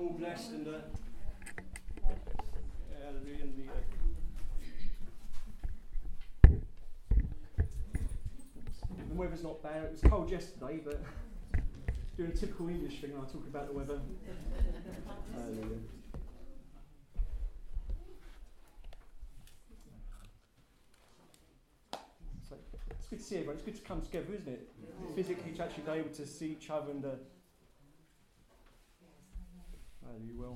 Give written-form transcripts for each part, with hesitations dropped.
all blessed and the weather's not bad. It was cold yesterday, but doing a typical English thing when I talk about the weather. Hallelujah. So it's good to see everyone. It's good to come together, isn't it? Physically, to actually be able to see each other and you will.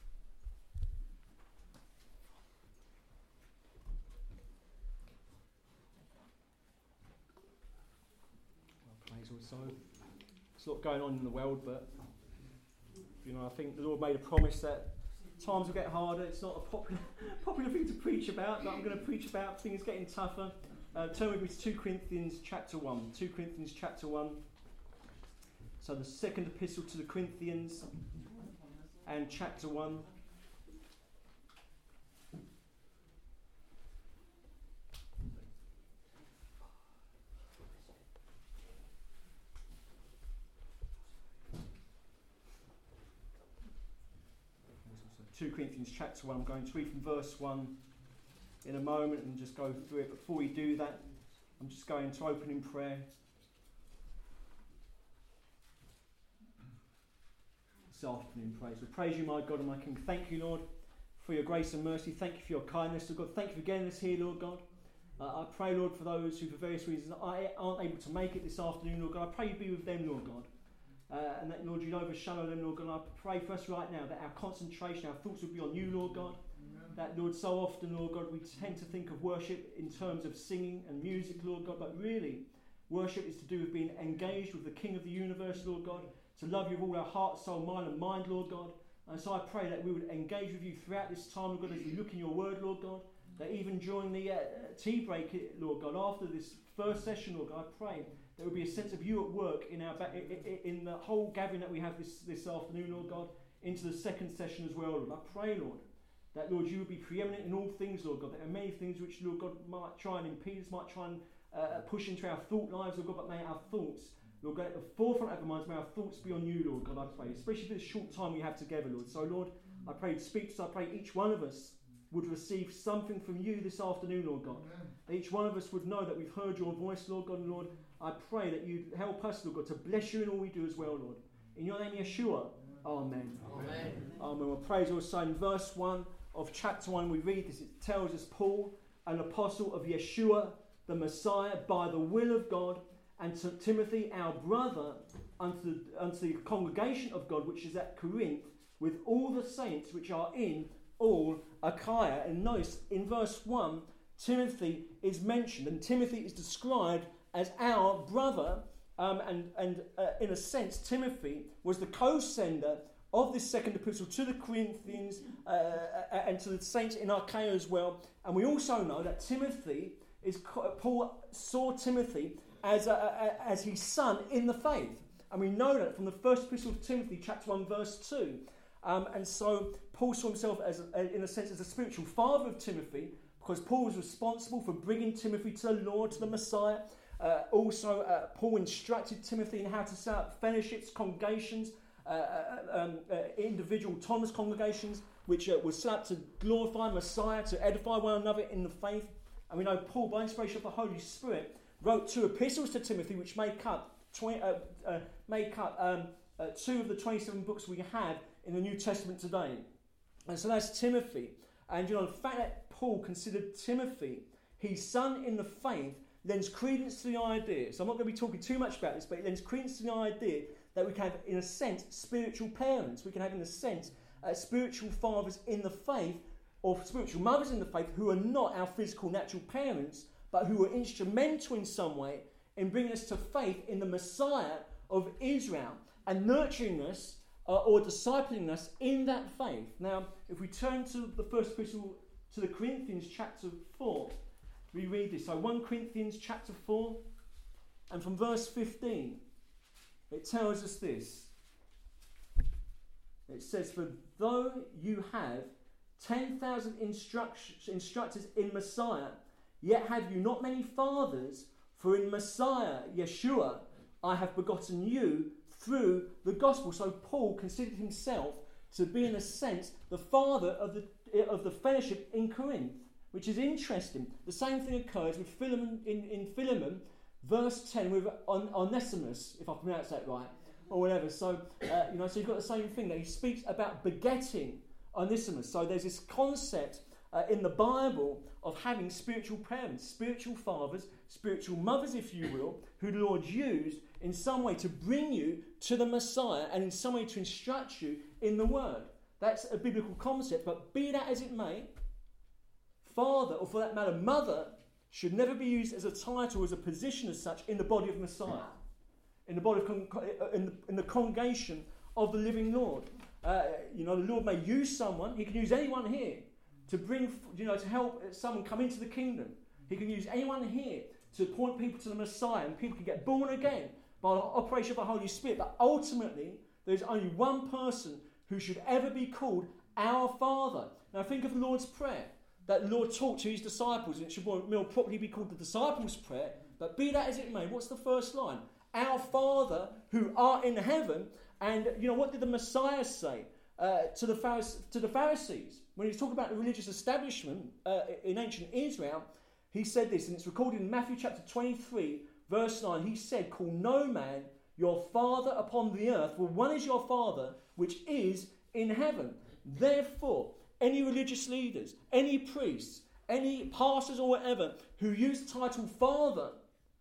Praise also. There's a lot going on in the world, but I think the Lord made a promise that times will get harder. It's not a popular thing to preach about, but I'm going to preach about things getting tougher. Turn with me to 2 Corinthians chapter 1. 2 Corinthians chapter 1. So the second epistle to the Corinthians and chapter 1. So 2 Corinthians chapter 1. I'm going to read from verse 1 in a moment and just go through it. Before we do that, I'm just going to open in prayer. This afternoon, praise. We praise you, my God and my King. Thank you, Lord, for your grace and mercy. Thank you for your kindness, Lord God. Thank you for getting us here, Lord God. I pray, Lord, for those who, for various reasons, aren't able to make it this afternoon, Lord God. I pray you be with them, Lord God. And that, Lord, you'd overshadow them, Lord God. And I pray for us right now that our concentration, our thoughts would be on you, Lord God. That, Lord, so often, Lord God, we tend to think of worship in terms of singing and music, Lord God. But really, worship is to do with being engaged with the King of the universe, Lord God. To love you with all our heart, soul, mind and mind, Lord God. And so I pray that we would engage with you throughout this time, Lord God, as we look in your word, Lord God. That even during the tea break, Lord God, after this first session, Lord God, I pray there would be a sense of you at work in the whole gathering that we have this afternoon, Lord God, into the second session as well, Lord. I pray, Lord, that, Lord, you would be preeminent in all things, Lord God. There are many things which, Lord God, might try and impede us, might try and push into our thought lives, Lord God, but may our thoughts, Lord God, at the forefront of our minds, may our thoughts be on you, Lord God, I pray, especially for this short time we have together, Lord. So, Lord, I pray you'd speak to us. I pray each one of us would receive something from you this afternoon, Lord God. Amen. That each one of us would know that we've heard your voice, Lord God, and Lord, I pray that you'd help us, Lord God, to bless you in all we do as well, Lord. In your name, Yeshua. Amen. Amen. Amen. Well, praise also in verse 1 of chapter 1, we read this. It tells us, Paul, an apostle of Yeshua, the Messiah, by the will of God, and to Timothy, our brother, unto the congregation of God, which is at Corinth, with all the saints which are in all Achaia. And notice, in verse 1, Timothy is mentioned, and Timothy is described as our brother, and in a sense, Timothy was the co-sender of this second epistle to the Corinthians and to the saints in Achaia as well. And we also know that Paul saw Timothy as his son in the faith. And we know that from the first epistle of Timothy, chapter 1, verse 2. And so Paul saw himself as, in a sense, as a spiritual father of Timothy, because Paul was responsible for bringing Timothy to the Lord, to the Messiah. Paul instructed Timothy in how to set up fellowships, congregations, individual autonomous congregations, which were set up to glorify Messiah, to edify one another in the faith. And we know Paul, by inspiration of the Holy Spirit, wrote 2 epistles to Timothy, which make up 2 of the 27 books we have in the New Testament today. And so that's Timothy. And the fact that Paul considered Timothy his son in the faith lends credence to the idea. So I'm not going to be talking too much about this, but it lends credence to the idea that we can have, in a sense, spiritual parents. We can have, in a sense, spiritual fathers in the faith, or spiritual mothers in the faith, who are not our physical, natural parents, but who are instrumental in some way in bringing us to faith in the Messiah of Israel and nurturing us or discipling us in that faith. Now, if we turn to the first epistle to the Corinthians, chapter 4, we read this. So 1 Corinthians chapter 4, and from verse 15, it tells us this. It says, "For though you have 10,000 instructors in Messiah, yet have you not many fathers, for in Messiah, Yeshua, I have begotten you through the gospel." So Paul considered himself to be, in a sense, the father of the fellowship in Corinth, which is interesting. The same thing occurs with Philemon in Philemon, verse 10, with Onesimus, if I pronounce that right, or whatever. So, so you've got the same thing, that he speaks about begetting Onesimus. So there's this concept in the Bible of having spiritual parents, spiritual fathers, spiritual mothers, if you will, who the Lord used in some way to bring you to the Messiah and in some way to instruct you in the Word. That's a biblical concept, but be that as it may, father, or for that matter, mother, should never be used as a title, as a position as such in the body of Messiah, in the body of in the congregation of the living Lord. The Lord may use someone. He can use anyone here to bring, to help someone come into the kingdom. He can use anyone here to point people to the Messiah, and people can get born again by the operation of the Holy Spirit. But ultimately, there's only one person who should ever be called our Father. Now think of the Lord's Prayer that the Lord taught to his disciples, and it should more properly be called the disciples' prayer. But be that as it may, what's the first line? Our Father who art in heaven. And what did the Messiah say to the Pharisees when he was talking about the religious establishment in ancient Israel? He said this, and it's recorded in Matthew chapter 23, verse 9. He said, "Call no man your father upon the earth, for one is your Father, which is in heaven." Therefore, any religious leaders, any priests, any pastors or whatever who use the title Father,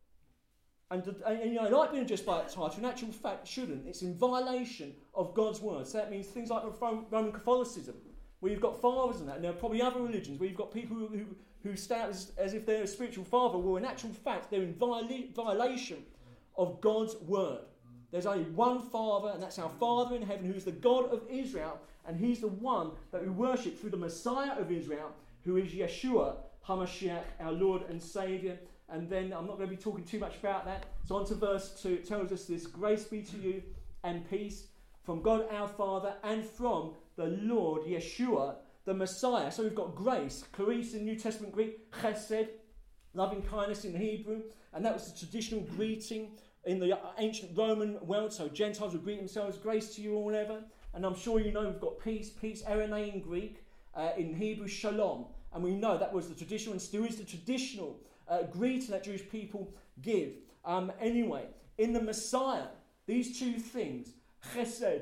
and like being addressed by that title, in actual fact shouldn't. It's in violation of God's word. So that means things like Roman Catholicism, where you've got fathers and that, and there are probably other religions where you've got people who stand as if they're a spiritual father. Well, in actual fact, they're in violation of God's word. There's only one Father, and that's our Father in heaven, who is the God of Israel, and he's the one that we worship through the Messiah of Israel, who is Yeshua HaMashiach, our Lord and Saviour. And then I'm not going to be talking too much about that. So on to verse 2, it tells us this: "Grace be to you and peace from God our Father and from the Lord Yeshua, the Messiah." So we've got grace, charis in New Testament Greek, chesed, loving kindness in Hebrew, and that was the traditional greeting in the ancient Roman world. So Gentiles would greet themselves, "Grace to you," or whatever. And I'm sure you know we've got peace, eirene in Greek, in Hebrew, shalom. And we know that was the traditional and still is the traditional greeting that Jewish people give. Anyway, in the Messiah, these two things, chesed,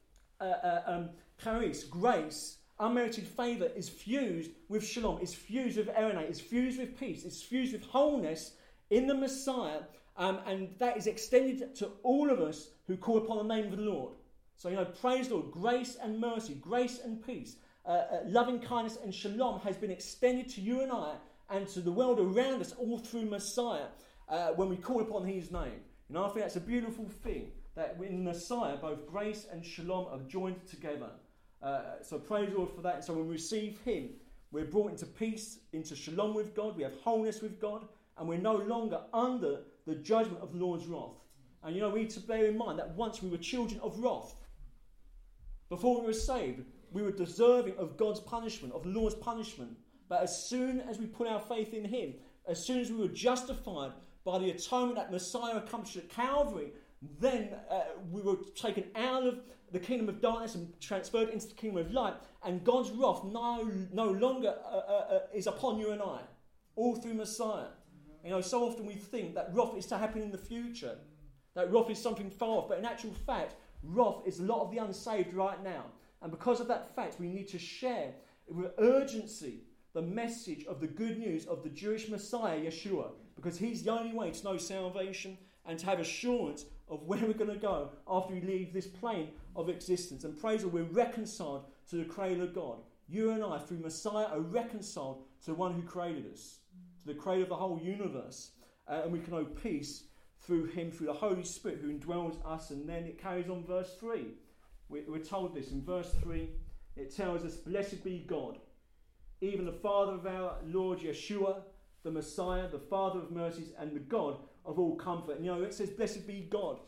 charis, grace, unmerited favour, is fused with shalom, is fused with eirene, is fused with peace, is fused with wholeness in the Messiah, and that is extended to all of us who call upon the name of the Lord. So, praise the Lord, grace and mercy, grace and peace, loving kindness and shalom has been extended to you and I and to the world around us all through Messiah when we call upon his name. I think that's a beautiful thing, that in Messiah both grace and shalom are joined together. So praise the Lord for that. And so when we receive him, we're brought into peace, into shalom with God, we have wholeness with God, and we're no longer under the judgment of the Lord's wrath. And we need to bear in mind that once we were children of wrath, before we were saved, we were deserving of God's punishment, of the Lord's punishment. But as soon as we put our faith in him, as soon as we were justified by the atonement that Messiah accomplished at Calvary, then we were taken out of the kingdom of darkness and transferred into the kingdom of light. And God's wrath no longer is upon you and I, all through Messiah. So often we think that wrath is to happen in the future, that wrath is something far off. But in actual fact, wrath is a lot of the unsaved right now. And because of that fact, we need to share with urgency the message of the good news of the Jewish Messiah, Yeshua, because he's the only way to know salvation and to have assurance of where we're going to go after we leave this plane of existence. And praise God, we're reconciled to the Creator God. You and I, through Messiah, are reconciled to the one who created us, to the Creator of the whole universe. And we can know peace through him, through the Holy Spirit who indwells us. And then it carries on verse 3. We're told this in verse 3. It tells us, "Blessed be God, even the Father of our Lord Yeshua, the Messiah, the Father of mercies, and the God of all comfort." And it says, "Blessed be God."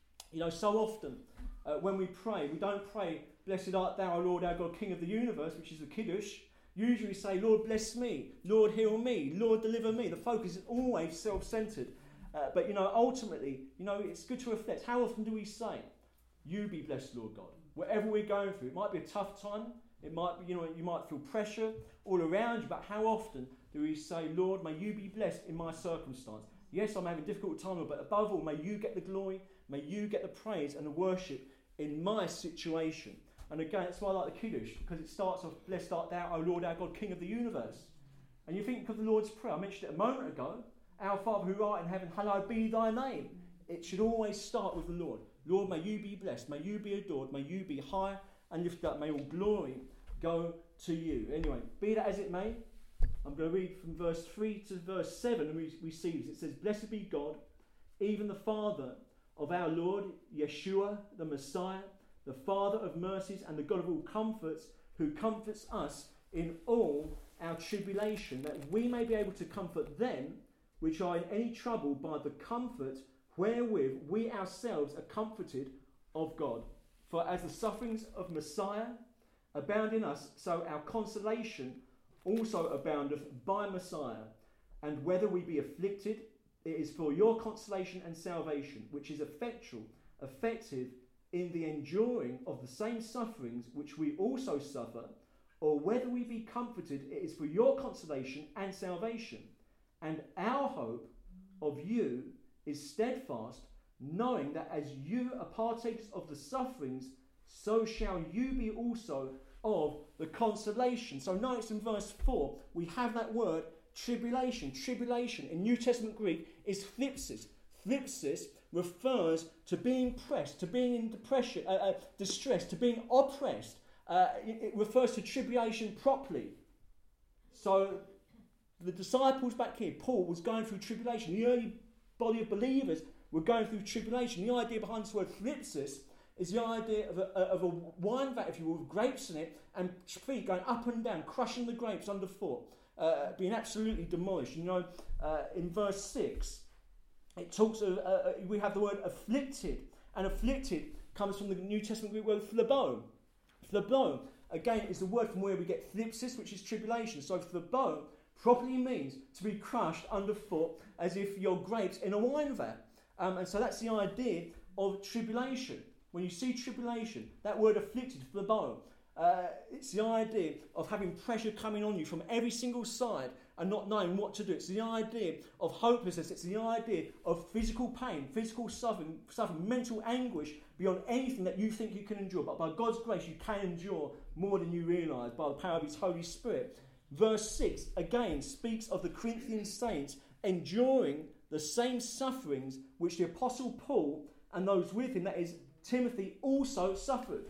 So often when we pray, we don't pray, "Blessed art thou, O Lord, our God, King of the universe," which is the Kiddush. Usually we say, "Lord, bless me. Lord, heal me. Lord, deliver me." The focus is always self-centered. But ultimately, it's good to reflect. How often do we say, "You be blessed, Lord God. whatever we're going through. It might be a tough time. It might be, you might feel pressure all around you, but how often do we say, Lord, may you be blessed in my circumstance? Yes, I'm having a difficult time, but above all, may you get the glory, may you get the praise and the worship in my situation. And again, that's why I like the Kiddush, because it starts off, blessed art thou, O Lord our God, King of the universe. And you think of the Lord's Prayer, I mentioned it a moment ago, our Father who art in heaven, hallowed be thy name. It should always start with the Lord. Lord, may you be blessed, may you be adored, may you be high and lifted up, may all glory go to you. Anyway, be that as it may, I'm going to read from verse 3 to verse 7, and we see this. It says, blessed be God, even the Father of our Lord, Yeshua, the Messiah, the Father of mercies and the God of all comforts, who comforts us in all our tribulation, that we may be able to comfort them which are in any trouble by the comfort wherewith we ourselves are comforted of God. For as the sufferings of Messiah abound in us, so our consolation also aboundeth by Messiah. And whether we be afflicted, it is for your consolation and salvation, which is effective in the enduring of the same sufferings which we also suffer, or whether we be comforted, it is for your consolation and salvation. And our hope of you is steadfast, knowing that as you are partakers of the sufferings, so shall you be also of the consolation. So notice in verse 4, we have that word tribulation. Tribulation in New Testament Greek is thlipsis. Thlipsis refers to being pressed, to being in depression, distress, to being oppressed. It refers to tribulation properly. So the disciples back here, Paul was going through tribulation. The early body of believers were going through tribulation. The idea behind this word thlipsis is the idea of a wine vat, if you will, with grapes in it, and feet going up and down, crushing the grapes underfoot, being absolutely demolished. In verse 6, it talks of, we have the word afflicted, and afflicted comes from the New Testament Greek word phlebo. Phlebo, again, is the word from where we get thlipsis, which is tribulation. So phlebo properly means to be crushed underfoot as if you're grapes in a wine vat. And so that's the idea of tribulation. When you see tribulation, that word afflicted, phlebo, it's the idea of having pressure coming on you from every single side and not knowing what to do. It's the idea of hopelessness. It's the idea of physical pain, physical suffering, mental anguish beyond anything that you think you can endure. But by God's grace, you can endure more than you realise by the power of His Holy Spirit. Verse 6, again, speaks of the Corinthian saints enduring the same sufferings which the Apostle Paul and those with him, that is, Timothy, also suffered.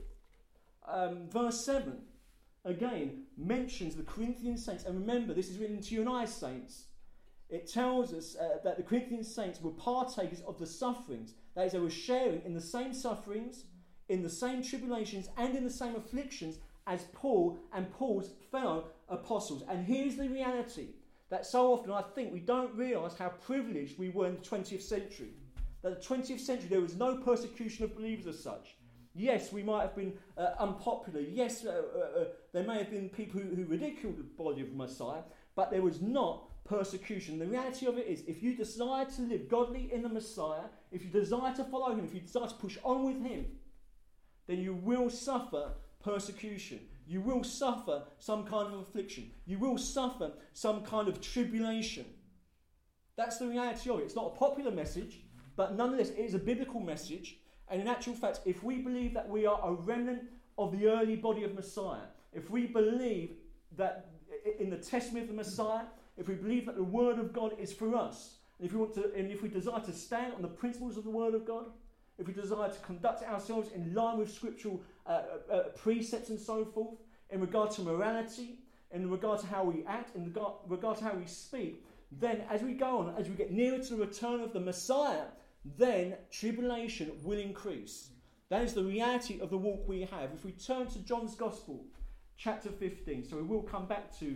Verse 7, again, mentions the Corinthian saints. And remember, this is written to you and I, saints. It tells us that the Corinthian saints were partakers of the sufferings. That is, they were sharing in the same sufferings, in the same tribulations, and in the same afflictions as Paul and Paul's fellow apostles. And here's the reality, that so often I think we don't realise how privileged we were in the 20th century. That the 20th century, there was no persecution of believers as such. Yes, we might have been unpopular. Yes, there may have been people who ridiculed the body of Messiah, but there was not persecution. The reality of it is, if you desire to live godly in the Messiah, if you desire to follow him, if you desire to push on with him, then you will suffer persecution. You will suffer some kind of affliction. You will suffer some kind of tribulation. That's the reality of it. It's not a popular message, but nonetheless, it is a biblical message. And in actual fact, if we believe that we are a remnant of the early body of Messiah, if we believe that in the testimony of the Messiah, if we believe that the Word of God is for us, and if we desire to stand on the principles of the Word of God, if we desire to conduct ourselves in line with scriptural precepts and so forth, in regard to morality, in regard to how we act, in regard to how we speak, then as we go on, as we get nearer to the return of the Messiah, then tribulation will increase. That is the reality of the walk we have. If we turn to John's Gospel, chapter 15, so we will come back to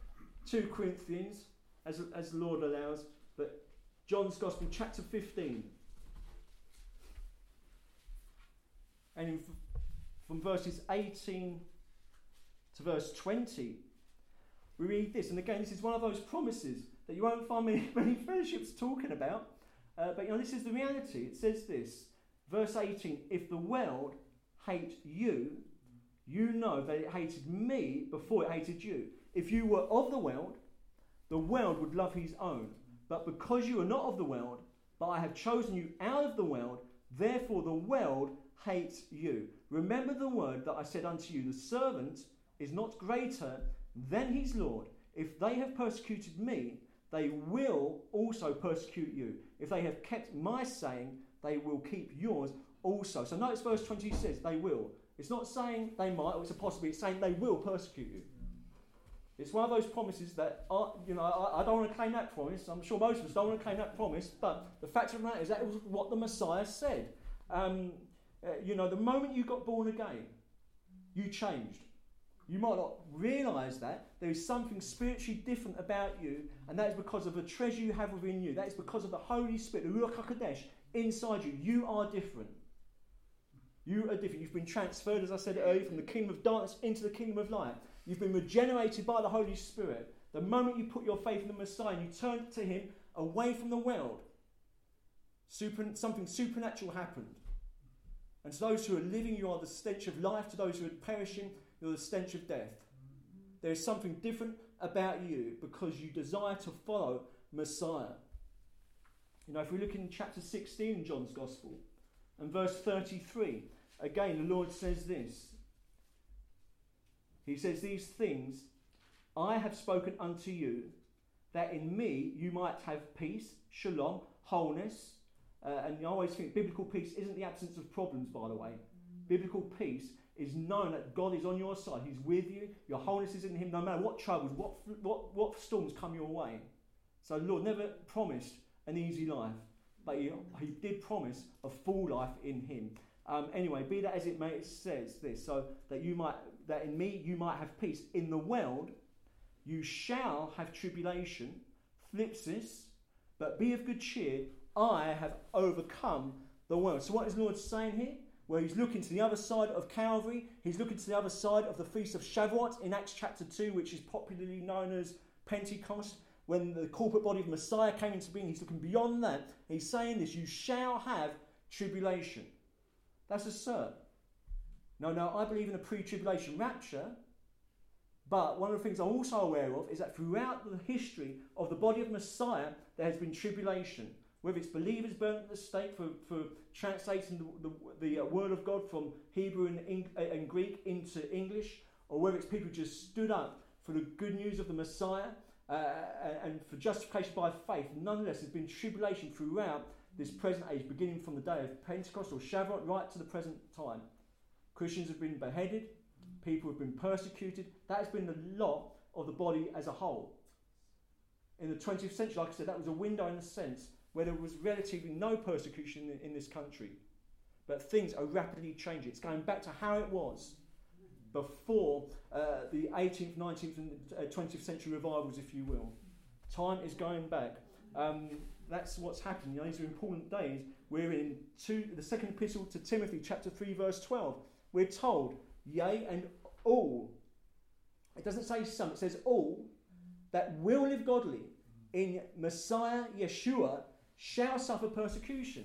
2 Corinthians, as the Lord allows, but John's Gospel, chapter 15. And from verses 18 to verse 20, we read this. And again, this is one of those promises that you won't find many fellowships talking about. But this is the reality. It says this, verse 18, if the world hate you, you know that it hated me before it hated you. If you were of the world would love his own. But because you are not of the world, but I have chosen you out of the world, therefore the world hates you. Remember the word that I said unto you, the servant is not greater than his Lord. If they have persecuted me, they will also persecute you. If they have kept my saying, they will keep yours also. So notice verse 20 says they will. It's not saying they might, or it's a possibility. It's saying they will persecute you. It's one of those promises that, I don't want to claim that promise. I'm sure most of us don't want to claim that promise. But the fact of the matter is that was what the Messiah said. The moment you got born again, you changed. You might not realise that. There is something spiritually different about you, and that is because of the treasure you have within you. That is because of the Holy Spirit, the Ruach HaKodesh, inside you. You are different. You are different. You've been transferred, as I said earlier, from the kingdom of darkness into the kingdom of light. You've been regenerated by the Holy Spirit. The moment you put your faith in the Messiah and you turn to him away from the world, something supernatural happened. And to those who are living, you are the stench of life. To those who are perishing, you're the stench of death. There is something different about you because you desire to follow Messiah. If we look in chapter 16 in John's Gospel and verse 33, again the Lord says this. He says, these things I have spoken unto you, that in me you might have peace, shalom, wholeness. And you always think biblical peace isn't the absence of problems, by the way. Biblical peace is knowing that God is on your side. He's with you. Your wholeness is in him, no matter what troubles, what storms come your way. So the Lord never promised an easy life, but he did promise a full life in him. Anyway, be that as it may, it says this, so that in me you might have peace. In the world you shall have tribulation, thlipsis, but be of good cheer. I have overcome the world. So what is the Lord saying here? Well, he's looking to the other side of Calvary. He's looking to the other side of the Feast of Shavuot in Acts chapter 2, which is popularly known as Pentecost. When the corporate body of Messiah came into being, he's looking beyond that. He's saying this, you shall have tribulation. That's a cert. No, I believe in a pre-tribulation rapture. But one of the things I'm also aware of is that throughout the history of the body of Messiah, there has been tribulation. Whether it's believers burnt at the stake for translating the word of God from Hebrew and Greek into English, or whether it's people who just stood up for the good news of the Messiah and for justification by faith. Nonetheless, there's been tribulation throughout this present age, beginning from the day of Pentecost or Shavuot right to the present time. Christians have been beheaded, people have been persecuted. That has been the lot of the body as a whole. In the 20th century, like I said, that was a window in a sense where there was relatively no persecution in this country. But things are rapidly changing. It's going back to how it was before the 18th, 19th and 20th century revivals, if you will. Time is going back. That's what's happening. These are important days. We're in the second epistle to Timothy, chapter 3, verse 12. We're told, yea, and all. It doesn't say some, it says all that will live godly in Messiah Yeshua shall suffer persecution.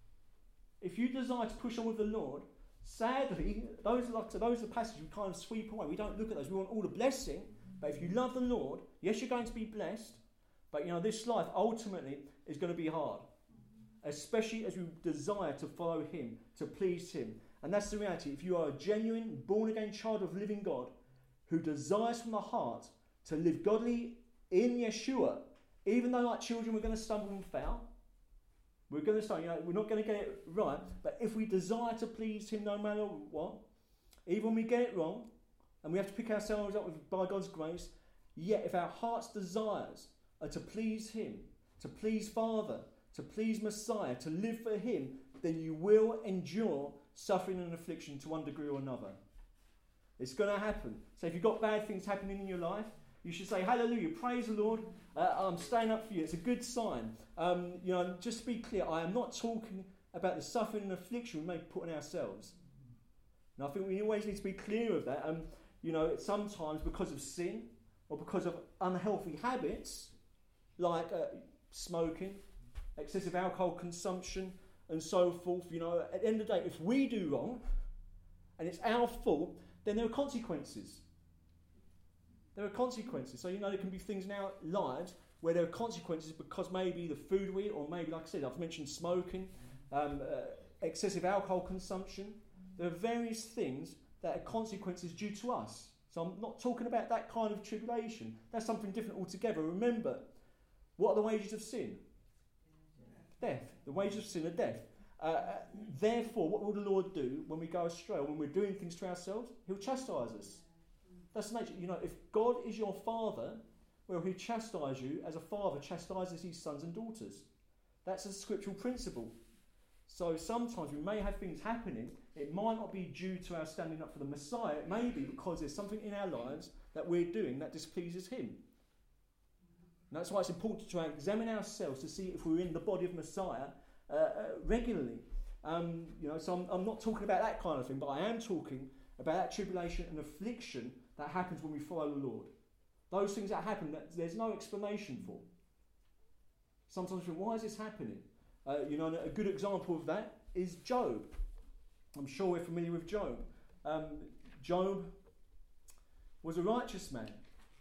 If you desire to push on with the Lord, sadly, those are the passages we kind of sweep away. We don't look at those. We want all the blessing. But if you love the Lord, yes, you're going to be blessed. But this life ultimately is going to be hard. Especially as we desire to follow him, to please him. And that's the reality. If you are a genuine, born-again child of living God, who desires from the heart to live godly in Yeshua, even though like children we're going to stumble and fail, we're going to start, we're not going to get it right, but if we desire to please him no matter what, even when we get it wrong, and we have to pick ourselves up by God's grace, yet if our heart's desires are to please him, to please Father, to please Messiah, to live for him, then you will endure suffering and affliction to one degree or another. It's going to happen. So if you've got bad things happening in your life, you should say, hallelujah, praise the Lord, I'm staying up for you. It's a good sign. Just to be clear, I am not talking about the suffering and affliction we may put on ourselves. And I think we always need to be clear of that. Sometimes because of sin or because of unhealthy habits, like smoking, excessive alcohol consumption, and so forth, at the end of the day, if we do wrong, and it's our fault, then there are consequences. There are consequences. So, there can be things in our lives where there are consequences because maybe the food we eat, or maybe, like I said, I've mentioned smoking, excessive alcohol consumption. There are various things that are consequences due to us. So I'm not talking about that kind of tribulation. That's something different altogether. Remember, what are the wages of sin? Death. The wages of sin are death. Therefore, what will the Lord do when we go astray, or when we're doing things to ourselves? He'll chastise us. That's the nature. If God is your father, well, he'll chastise you as a father chastises his sons and daughters. That's a scriptural principle. So sometimes we may have things happening. It might not be due to our standing up for the Messiah. It may be because there's something in our lives that we're doing that displeases him. And that's why it's important to examine ourselves to see if we're in the body of Messiah regularly. So I'm not talking about that kind of thing, but I am talking about that tribulation and affliction that happens when we follow the Lord. Those things that happen that there's no explanation for. Sometimes we think, why is this happening? A good example of that is Job. I'm sure we're familiar with Job. Job was a righteous man.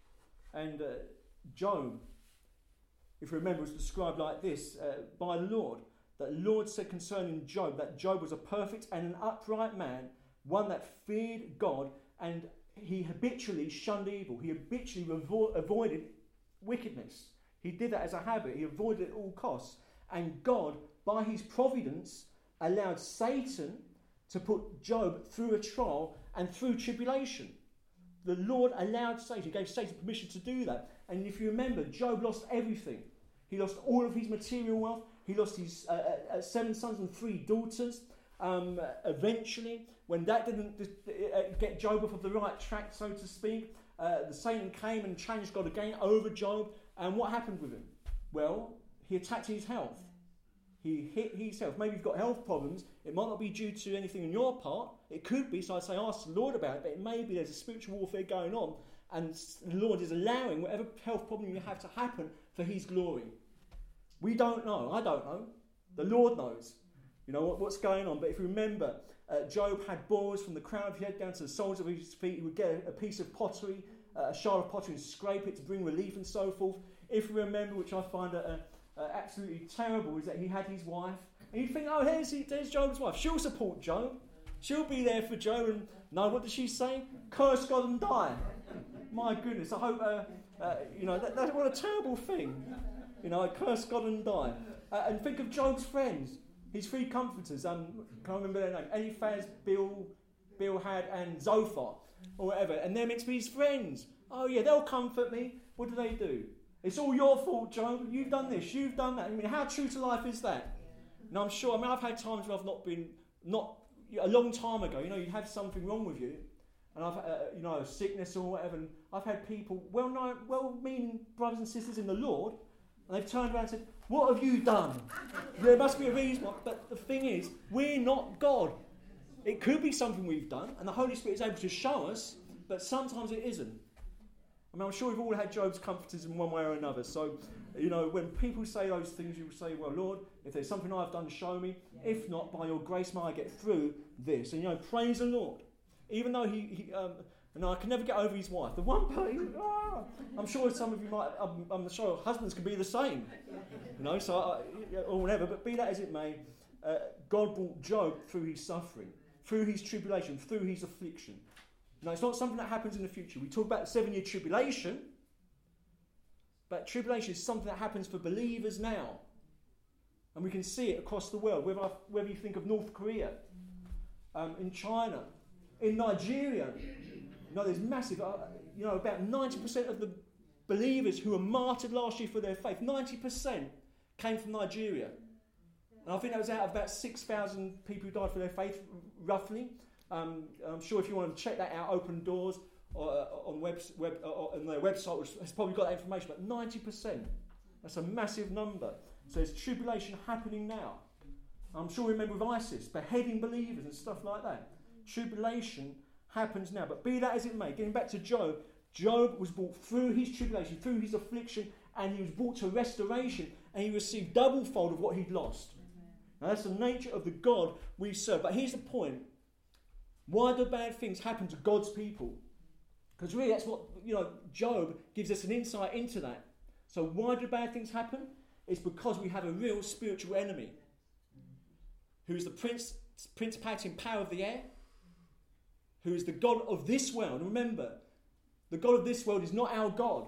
And Job, if you remember, was described like this by the Lord. That the Lord said concerning Job that Job was a perfect and an upright man, one that feared God, and he habitually shunned evil. He habitually avoided wickedness. He did that as a habit. He avoided it at all costs. And God, by his providence, allowed Satan to put Job through a trial and through tribulation. The Lord allowed Satan, he gave Satan permission to do that. And if you remember, Job lost everything. He lost all of his material wealth. He lost his 7 sons and 3 daughters. Eventually, when that didn't get Job off of the right track, so to speak, the Satan came and challenged God again over Job. And what happened with him? Well, he attacked his health. He hit his health. Maybe you've got health problems. It might not be due to anything on your part. It could be, so I'd say ask the Lord about it, but it may be there's a spiritual warfare going on, and the Lord is allowing whatever health problem you have to happen for his glory. We don't know. I don't know. The Lord knows. What's going on. But if you remember, Job had boils from the crown of his head down to the soles of his feet. He would get a piece of pottery, a shard of pottery, and scrape it to bring relief and so forth. If you remember, which I find absolutely terrible, is that he had his wife. And you think, oh, there's Job's wife. She'll support Job. She'll be there for Job. And no, what does she say? Curse God and die. My goodness, I hope, that's what a terrible thing. Curse God and die. And think of Job's friends, his 3 comforters. Can't remember their name. Eliphaz, Bildad, and Zophar, or whatever. And they're meant to be his friends. Oh yeah, they'll comfort me. What do? It's all your fault, Job. You've done this, you've done that. How true to life is that? And I'm sure, I've had times where I've not a long time ago, you have something wrong with you, and I've, a sickness or whatever, and I've had people, well-meaning brothers and sisters in the Lord, and they've turned around and said, what have you done? There must be a reason. But the thing is, we're not God. It could be something we've done, and the Holy Spirit is able to show us, but sometimes it isn't. I'm sure we've all had Job's comforters in one way or another. So, when people say those things, you say, well, Lord, if there's something I've done, show me. If not, by your grace may I get through this. And, praise the Lord. Even though I can never get over his wife. The one person, I'm sure some of you might, I'm sure husbands can be the same. Or whatever. But be that as it may, God brought Job through his suffering, through his tribulation, through his affliction. Now, it's not something that happens in the future. We talk about the 7-year tribulation, but tribulation is something that happens for believers now. And we can see it across the world, whether you think of North Korea, in China, in Nigeria. There's massive, about 90% of the believers who were martyred last year for their faith, 90% came from Nigeria. And I think that was out of about 6,000 people who died for their faith, roughly. I'm sure if you want to check that out, Open Doors on their website, which has probably got that information, but 90%. That's a massive number. So there's tribulation happening now. I'm sure you remember with ISIS, beheading believers and stuff like that. Tribulation happens now. But be that as it may, getting back to Job, Job was brought through his tribulation, through his affliction, and he was brought to restoration, and he received double-fold of what he'd lost. Now that's the nature of the God we serve. But here's the point. Why do bad things happen to God's people? Because really that's what, Job gives us an insight into that. So why do bad things happen? It's because we have a real spiritual enemy who is the principality and power of the air, who is the God of this world. And remember, the God of this world is not our God.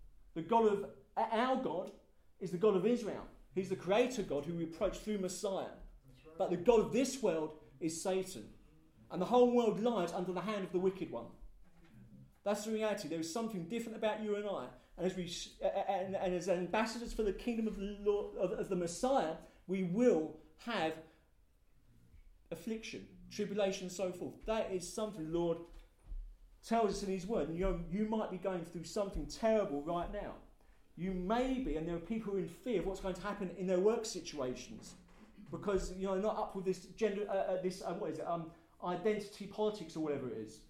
Our God is the God of Israel. He's the creator God who we approach through Messiah. But the God of this world is Satan. And the whole world lies under the hand of the wicked one. That's the reality. There is something different about you and I. And as ambassadors for the kingdom of the Lord, of the Messiah, we will have affliction, tribulation, and so forth. That is something the Lord tells us in his word. And you might be going through something terrible right now. You may be, and there are people who are in fear of what's going to happen in their work situations because they're not up with this gender, identity politics or whatever it is.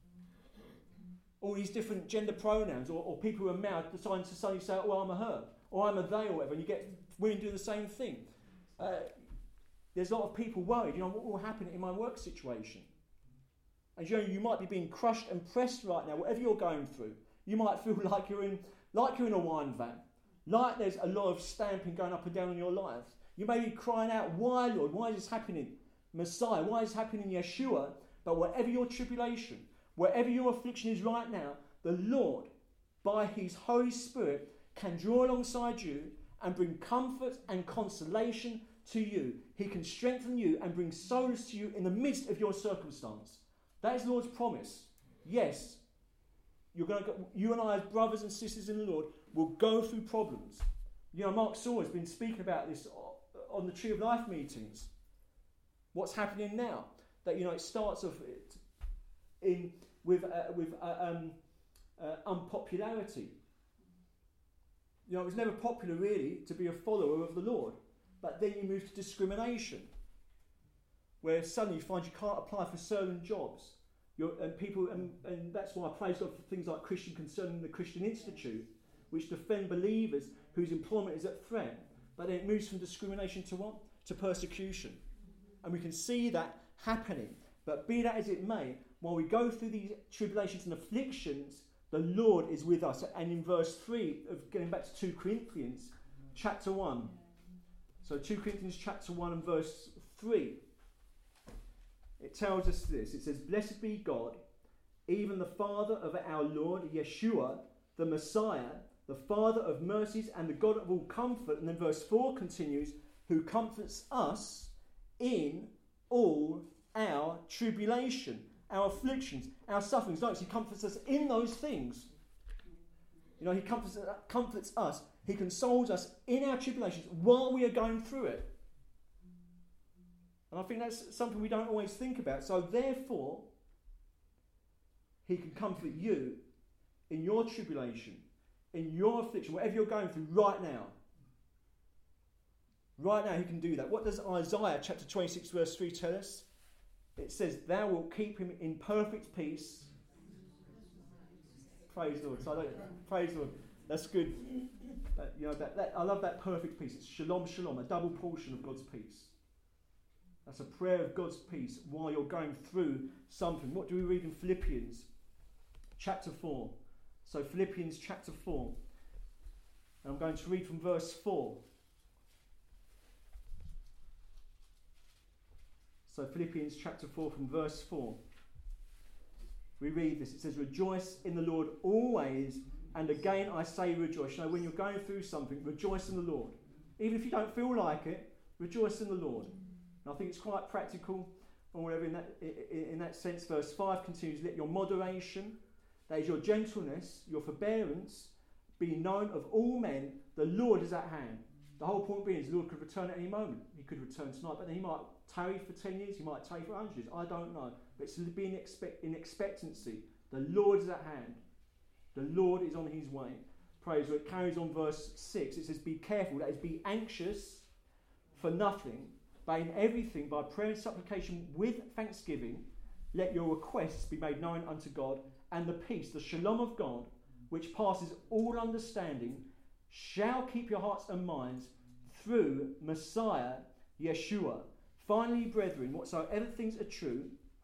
All these different gender pronouns, or people who are male deciding to suddenly say, "Oh, I'm a her," or "I'm a they," or whatever, and you get women doing the same thing. There's a lot of people worried. What will happen in my work situation? And you might be being crushed and pressed right now, whatever you're going through. You might feel like you're in a wine van, like there's a lot of stamping going up and down in your life. You may be crying out, "Why, Lord? Why is this happening? Messiah, why is this happening, Yeshua?" But whatever your tribulation, wherever your affliction is right now, the Lord, by his Holy Spirit, can draw alongside you and bring comfort and consolation to you. He can strengthen you and bring solace to you in the midst of your circumstance. That is the Lord's promise. Yes, you and I as brothers and sisters in the Lord will go through problems. Mark Saw has been speaking about this on the Tree of Life meetings. What's happening now? That it starts off with unpopularity. It was never popular really to be a follower of the Lord, but then you move to discrimination, where suddenly you find you can't apply for certain jobs. And that's why I praise God for things like Christian Concern and the Christian Institute, which defend believers whose employment is at threat. But then it moves from discrimination to what? To persecution. And we can see that happening. But be that as it may, while we go through these tribulations and afflictions, the Lord is with us. And in verse 3, of getting back to 2 Corinthians, chapter 1. So 2 Corinthians chapter 1 and verse 3. It tells us this. It says, "Blessed be God, even the Father of our Lord Yeshua, the Messiah, the Father of mercies and the God of all comfort." And then verse 4 continues, "Who comforts us in all our tribulation," our afflictions, our sufferings. Notice he comforts us in those things. He comforts us. He consoles us in our tribulations while we are going through it. And I think that's something we don't always think about. So therefore, he can comfort you in your tribulation, in your affliction, whatever you're going through right now. Right now he can do that. What does Isaiah chapter 26 verse 3 tell us? It says, "Thou wilt keep him in perfect peace." Praise the Lord. Praise the Lord. That's good. I love that perfect peace. It's shalom, shalom, a double portion of God's peace. That's a prayer of God's peace while you're going through something. What do we read in Philippians chapter 4? So Philippians chapter 4. And I'm going to read from verse 4. So Philippians chapter 4 from verse 4. We read this. It says, "Rejoice in the Lord always, and again I say rejoice." When you're going through something, rejoice in the Lord. Even if you don't feel like it, rejoice in the Lord. And I think it's quite practical, or whatever in that sense. Verse 5 continues, "Let your moderation, that is your gentleness, your forbearance, be known of all men. The Lord is at hand." The whole point being is the Lord could return at any moment. He could return tonight, but then he might tarry for 10 years, he might tarry for 100 years. I don't know. But it's to be in expectancy. The Lord is at hand. The Lord is on his way. Praise God. It carries on verse 6. It says, "Be careful," that is, be anxious for nothing, but in everything, by prayer and supplication with thanksgiving, let your requests be made known unto God, and the peace, the shalom of God, which passes all understanding, shall keep your hearts and minds through Messiah Yeshua. Finally, brethren, whatsoever things are true,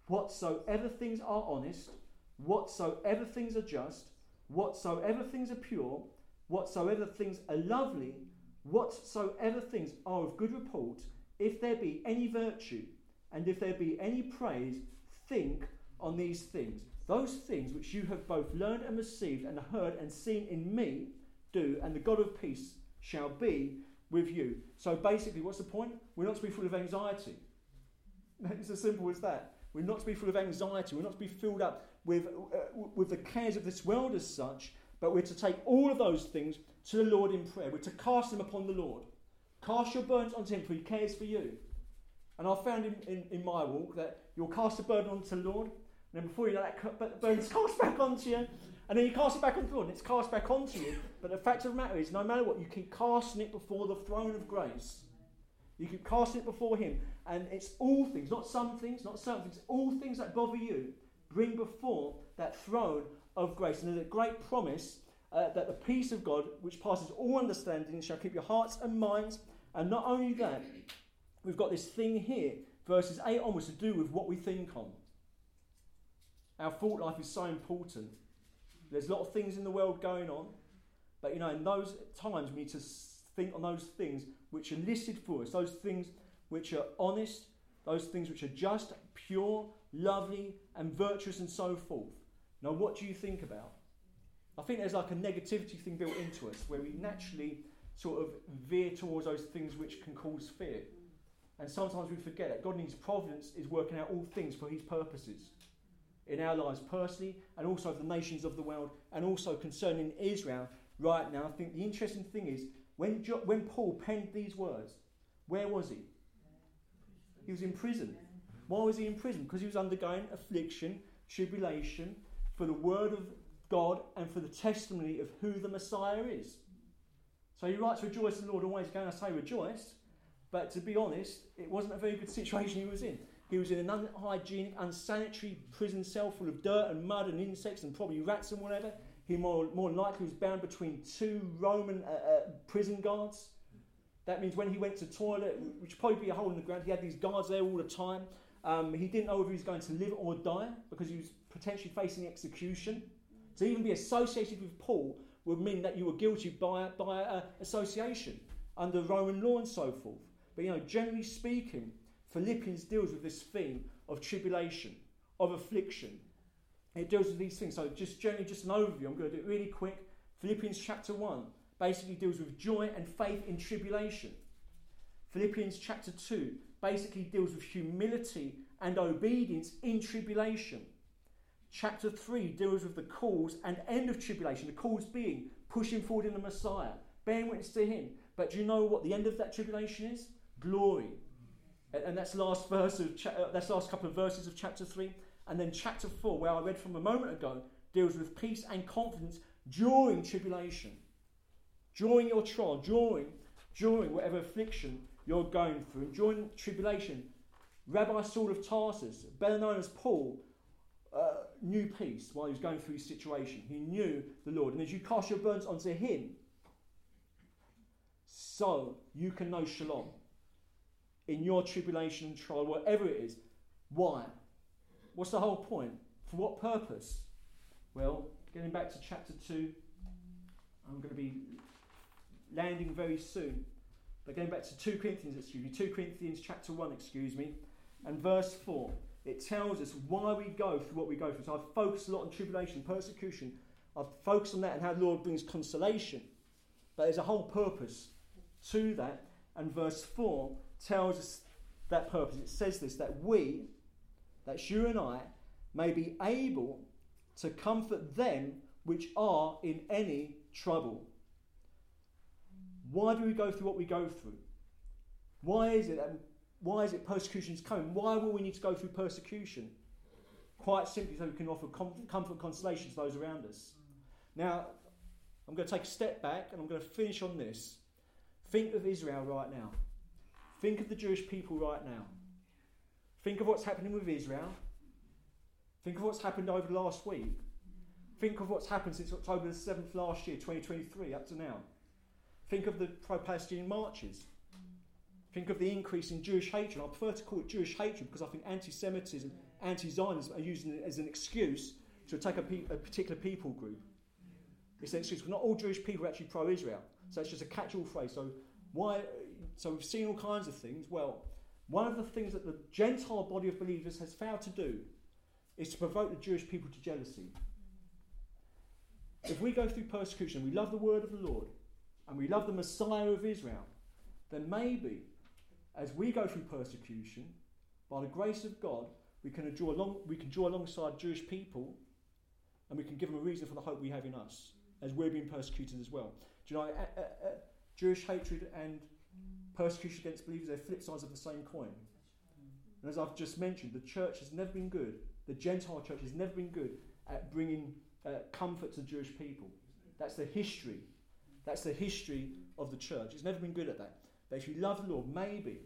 whatsoever things are honest, whatsoever things are just, whatsoever things are pure, whatsoever things are lovely, whatsoever things are of good report, if there be any virtue, and if there be any praise, think on these things. Those things which you have both learned and received and heard and seen in me, do, and the God of peace shall be with you. So basically, what's the point? We're not to be full of anxiety. It's as simple as that. We're not to be full of anxiety. We're not to be filled up with the cares of this world as such, but we're to take all of those things to the Lord in prayer. We're to cast them upon the Lord. Cast your burdens onto him, for he cares for you. And I've found in my walk that you'll cast a burden onto the Lord, and then before you know that burden's cast back onto you, and then you cast it back onto the Lord, and it's cast back onto you. But the fact of the matter is, no matter what, you keep casting it before the throne of grace. You keep casting it before him, and it's all things, not some things, not certain things, all things that bother you, bring before that throne of grace. And there's a great promise that the peace of God, which passes all understanding, shall keep your hearts and minds. And not only that, we've got this thing here, verses 8 onwards, to do with what we think on. Our thought life is so important. There's a lot of things in the world going on, but in those times we need to think on those things which are listed for us, those things which are honest, those things which are just, pure, lovely, and virtuous, and so forth. Now, what do you think about? I think there's like a negativity thing built into us, where we naturally sort of veer towards those things which can cause fear. And sometimes we forget that God in his providence is working out all things for his purposes. In our lives personally, and also of the nations of the world, and also concerning Israel right now. I think the interesting thing is, when Paul penned these words, where was he? He was in prison. Why was he in prison? Because he was undergoing affliction, tribulation, for the word of God and for the testimony of who the Messiah is. So he writes, rejoice in the Lord always. Again, I say rejoice. But to be honest, it wasn't a very good situation he was in. He was in an unhygienic, unsanitary prison cell full of dirt and mud and insects and probably rats and whatever. He more likely was bound between two Roman prison guards. That means when he went to the toilet, which would probably be a hole in the ground, he had these guards there all the time. He didn't know if he was going to live or die because he was potentially facing execution. To even be associated with Paul would mean that you were guilty by association under Roman law and so forth. But generally speaking, Philippians deals with this theme of tribulation, of affliction. It deals with these things. So just an overview. I'm going to do it really quick. Philippians chapter 1 basically deals with joy and faith in tribulation. Philippians chapter 2 basically deals with humility and obedience in tribulation. Chapter 3 deals with the cause and end of tribulation. The cause being pushing forward in the Messiah, bearing witness to him. But do you know what the end of that tribulation is? Glory. And that's last couple of verses of chapter 3. And then chapter 4, where I read from a moment ago, deals with peace and confidence during tribulation. During your trial, during whatever affliction you're going through, during tribulation. Rabbi Saul of Tarsus, better known as Paul, knew peace while he was going through his situation. He knew the Lord. And as you cast your burdens onto him, so you can know shalom in your tribulation and trial, whatever it is. Why? What's the whole point? For what purpose? Well, getting back to chapter 2, I'm going to be landing very soon. But going back to 2 Corinthians chapter 1, and verse 4. It tells us why we go through what we go through. So I've focused a lot on tribulation, persecution. I've focused on that and how the Lord brings consolation. But there's a whole purpose to that. And verse 4 tells us that purpose. It says this, that that's you and I, may be able to comfort them which are in any trouble. Why do we go through what we go through? Why is it persecution is coming? Why will we need to go through persecution? Quite simply so we can offer comfort and consolation to those around us. Now, I'm going to take a step back and I'm going to finish on this. Think of Israel right now. Think of the Jewish people right now. Think of what's happening with Israel. Think of what's happened over the last week. Think of what's happened since October the 7th last year, 2023, up to now. Think of the pro-Palestinian marches. Think of the increase in Jewish hatred. I prefer to call it Jewish hatred because I think anti-Semitism anti-Zionists are using it as an excuse to attack a particular people group. It's an excuse. Not all Jewish people are actually pro-Israel. So it's just a catch-all phrase. So we've seen all kinds of things. Well, one of the things that the Gentile body of believers has failed to do is to provoke the Jewish people to jealousy. If we go through persecution, we love the word of the Lord, and we love the Messiah of Israel, then maybe as we go through persecution, by the grace of God, we can draw alongside Jewish people, and we can give them a reason for the hope we have in us, as we're being persecuted as well. Do you know, Jewish hatred and persecution against believers, they're flip sides of the same coin. And as I've just mentioned, the church has never been good, the Gentile church has never been good at bringing comfort to Jewish people. That's the history. That's the history of the church. It's never been good at that. But if you love the Lord, maybe,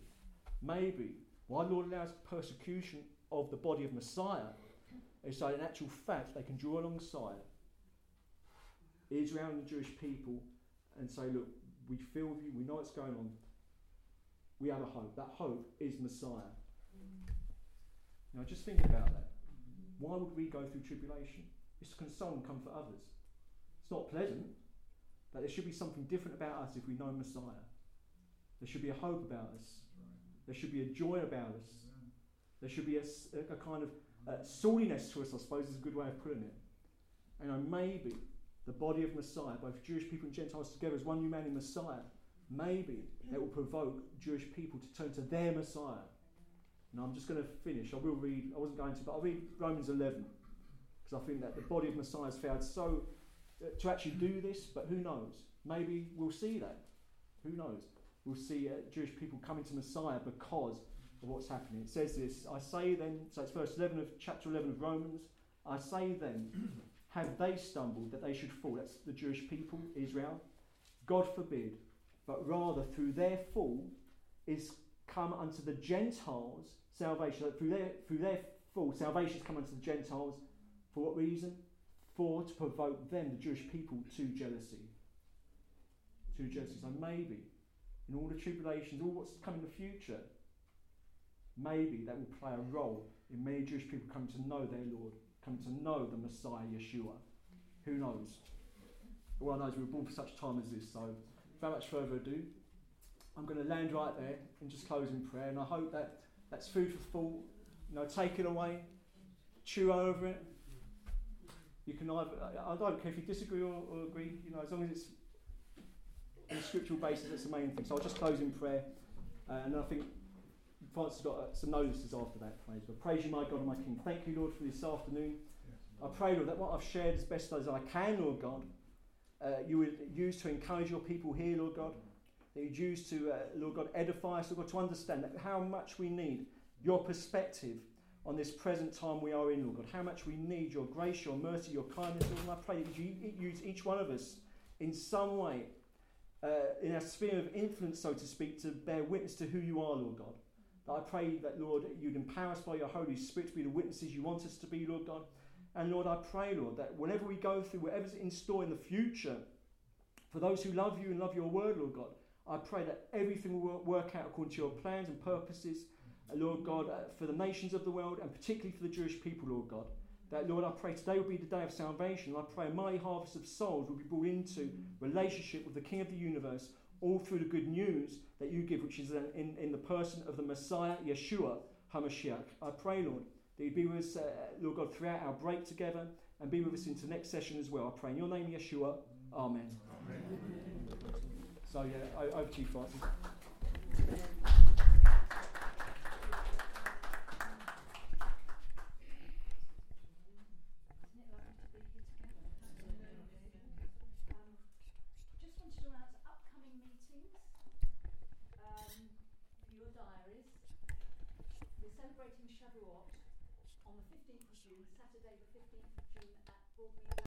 why the Lord allows persecution of the body of Messiah is so in actual fact they can draw alongside Israel and the Jewish people and say, look, we feel with you, we know what's going on, we have a hope. That hope is Messiah. Now just think about that. Why would we go through tribulation? It's to console and comfort others. It's not pleasant, but there should be something different about us if we know Messiah. There should be a hope about us. There should be a joy about us. There should be a kind of saltiness to us, I suppose is a good way of putting it. And maybe the body of Messiah, both Jewish people and Gentiles together as one new man in Messiah, maybe that will provoke Jewish people to turn to their Messiah. And I'm just going to finish. I wasn't going to, but I'll read Romans 11, because I think that the body of Messiah has failed so to actually do this, but who knows? Maybe we'll see that. Who knows? We'll see Jewish people coming to Messiah because of what's happening. It says this, I say then, so it's verse 11 of chapter 11 of Romans, I say then, have they stumbled that they should fall? That's the Jewish people, Israel. God forbid, but rather through their fall is come unto the Gentiles salvation. Through their fall, salvation has come unto the Gentiles. For what reason? For to provoke them, the Jewish people, to jealousy. To jealousy. So maybe, in all the tribulations, all what's coming in the future, maybe that will play a role in many Jewish people coming to know their Lord, coming to know the Messiah, Yeshua. Who knows? All I know is we were born for such a time as this. So, without much further ado, I'm going to land right there and just close in prayer. And I hope that that's food for thought. Take it away, chew over it. You can either, I don't care if you disagree or agree, as long as it's on a scriptural basis, that's the main thing. So I'll just close in prayer. And I think Francis has got some notices after that. Praise you, my God and my King. Thank you, Lord, for this afternoon. I pray, Lord, that what I've shared as best as I can, Lord God, you would use to encourage your people here, Lord God. That you'd use to, Lord God, edify us, Lord God, to understand that how much we need your perspective on this present time we are in, Lord God. How much we need your grace, your mercy, your kindness, Lord. And I pray that you use each one of us in some way, in our sphere of influence, so to speak, to bear witness to who you are, Lord God. That I pray that, Lord, you'd empower us by your Holy Spirit to be the witnesses you want us to be, Lord God. And Lord, I pray, Lord, that whenever we go through, whatever's in store in the future, for those who love you and love your word, Lord God, I pray that everything will work out according to your plans and purposes, Lord God, for the nations of the world and particularly for the Jewish people, Lord God. That, Lord, I pray today will be the day of salvation. I pray a mighty harvest of souls will be brought into relationship with the King of the universe, all through the good news that you give, which is in the person of the Messiah, Yeshua HaMashiach. I pray, Lord, that you be with us, Lord God, throughout our break together and be with us into the next session as well. I pray in your name, Yeshua. Amen. Amen. So, over to you, Francis. Celebrating Shavuot on the 15th of June, Saturday the 15th of June at Broadmead.